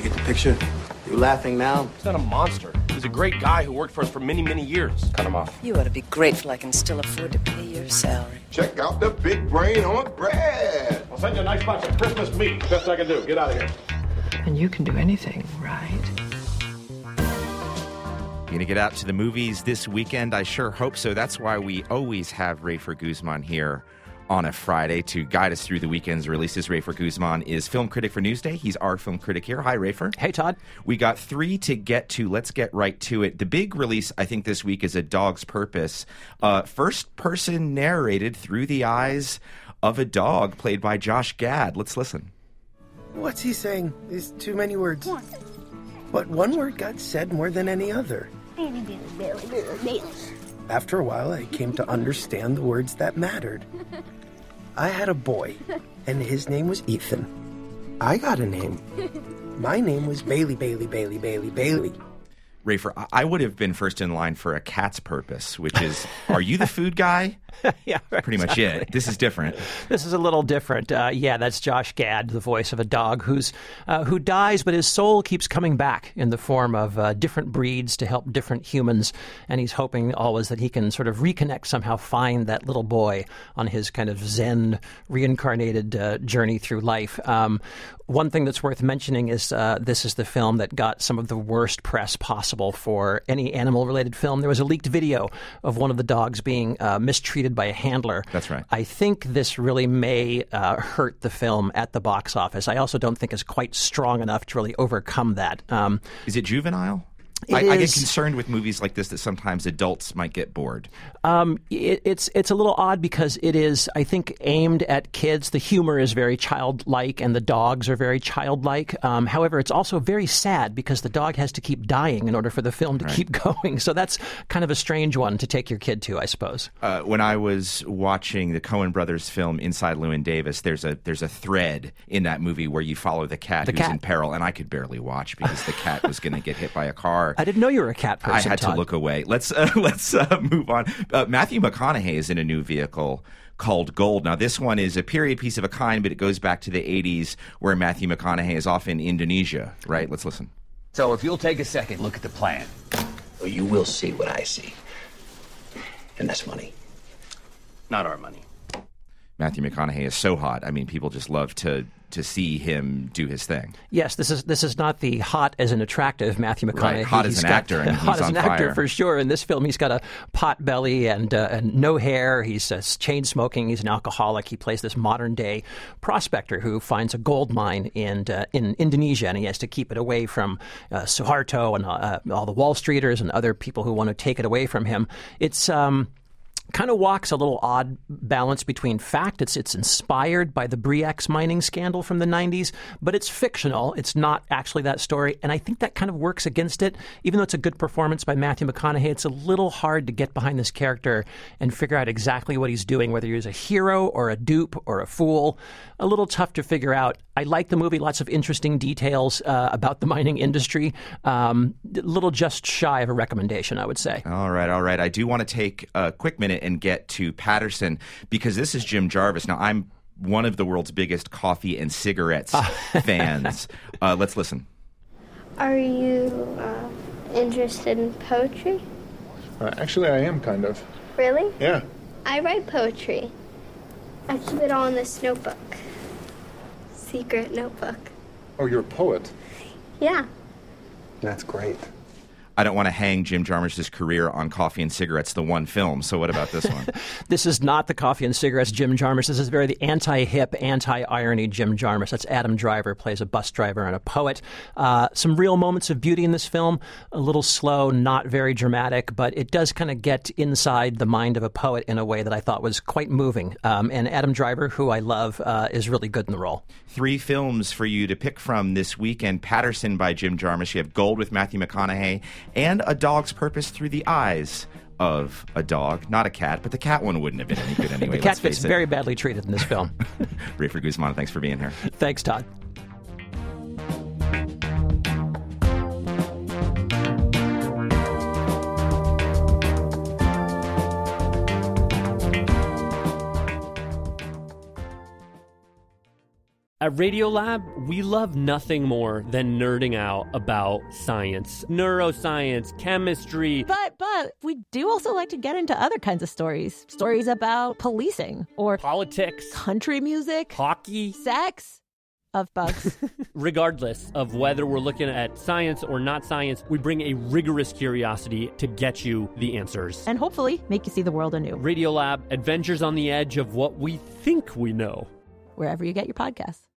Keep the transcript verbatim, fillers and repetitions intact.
get the picture? You laughing now? He's not a monster. He's a great guy who worked for us for many, many years. Cut him off. You ought to be grateful I can still afford to pay your salary. Check out the big brain on Brad. I'll send you a nice box of Christmas meat. Best I can do. Get out of here. And you can do anything, right? You gonna get out to the movies this weekend? I sure hope so. That's why we always have Rafer Guzman here on a Friday to guide us through the weekend's releases. Rafer Guzman is film critic for Newsday. He's our film critic here. Hi, Rafer. Hey, Todd. We got three to get to. Let's get right to it. The big release, I think, this week is A Dog's Purpose. Uh, first person narrated through the eyes of a dog played by Josh Gad. Let's listen. What's he saying? There's too many words. But one word got said more than any other. After a while, I came to understand the words that mattered. I had a boy, and his name was Ethan. I got a name. My name was Bailey, Bailey, Bailey, Bailey, Bailey. Rafer, I would have been first in line for A Cat's Purpose, which is, are you the food guy? Yeah, pretty exactly. much it. This is different. This is a little different. Uh, yeah, that's Josh Gad, the voice of a dog who's uh, who dies, but his soul keeps coming back in the form of uh, different breeds to help different humans. And he's hoping always that he can sort of reconnect, somehow find that little boy on his kind of Zen reincarnated uh, journey through life. Um, one thing that's worth mentioning is uh, this is the film that got some of the worst press possible for any animal-related film. There was a leaked video of one of the dogs being uh, mistreated by a handler. That's right. I think this really may uh, hurt the film at the box office. I also don't think it's quite strong enough to really overcome that. Um, is it juvenile? It I, is, I get concerned with movies like this that sometimes adults might get bored. Um, it, it's it's a little odd because it is, I think, aimed at kids. The humor is very childlike and the dogs are very childlike. Um, however, it's also very sad because the dog has to keep dying in order for the film to right. keep going. So that's kind of a strange one to take your kid to, I suppose. Uh, when I was watching the Coen brothers film Inside Llewyn Davis, there's a there's a thread in that movie where you follow the cat the who's cat. in peril, and I could barely watch because the cat was going to get hit by a car. I didn't know you were a cat person, I had Todd. to look away. Let's uh, let's uh, move on. Uh, Matthew McConaughey is in a new vehicle called Gold. Now, this one is a period piece of a kind, but it goes back to the eighties where Matthew McConaughey is off in Indonesia, right? Let's listen. So if you'll take a second, look at the plan. Well, you will see what I see. And that's money. Not our money. Matthew McConaughey is so hot. I mean, people just love to to see him do his thing. Yes, this is this is not the hot as an attractive Matthew McConaughey. Right, hot He's as an got, actor. I mean, hot he's as on an actor fire. for sure. In this film, he's got a pot belly and uh, and no hair. He's uh, chain smoking. He's an alcoholic. He plays this modern day prospector who finds a gold mine in uh, in Indonesia, and he has to keep it away from uh, Suharto and uh, all the Wall Streeters and other people who want to take it away from him. It's um. kind of walks a little odd balance between fact. It's it's inspired by the Bre-X mining scandal from the nineties, but it's fictional. It's not actually that story, and I think that kind of works against it. Even though it's a good performance by Matthew McConaughey, it's a little hard to get behind this character and figure out exactly what he's doing, whether he's a hero or a dupe or a fool. A little tough to figure out. I like the movie. Lots of interesting details uh, about the mining industry. Um, a little just shy of a recommendation, I would say. All right, all right. I do want to take a quick minute and get to Patterson because this is Jim Jarvis. Now, I'm one of the world's biggest coffee and cigarettes fans. Uh, let's listen. Are you uh, interested in poetry? Uh, actually, I am kind of. Really? Yeah. I write poetry. I keep it all in this notebook. Secret notebook. Oh, you're a poet? Yeah. That's great. I don't want to hang Jim Jarmusch's career on Coffee and Cigarettes, the one film. So what about this one? This is not the Coffee and Cigarettes Jim Jarmusch. This is very the anti-hip, anti-irony Jim Jarmusch. That's Adam Driver, plays a bus driver and a poet. Uh, some real moments of beauty in this film. A little slow, not very dramatic, but it does kind of get inside the mind of a poet in a way that I thought was quite moving. Um, and Adam Driver, who I love, uh, is really good in the role. Three films for you to pick from this weekend. Patterson by Jim Jarmusch. You have Gold with Matthew McConaughey. And A Dog's Purpose through the eyes of a dog, not a cat, but the cat one wouldn't have been any good anyway. The cat gets very badly treated in this film. Rafer Guzman, thanks for being here. Thanks, Todd. At Radiolab, we love nothing more than nerding out about science, neuroscience, chemistry. But, but we do also like to get into other kinds of stories. Stories about policing or politics, country music, hockey, sex. Of bugs. Regardless of whether we're looking at science or not science, we bring a rigorous curiosity to get you the answers. And hopefully make you see the world anew. Radiolab, adventures on the edge of what we think we know. Wherever you get your podcasts.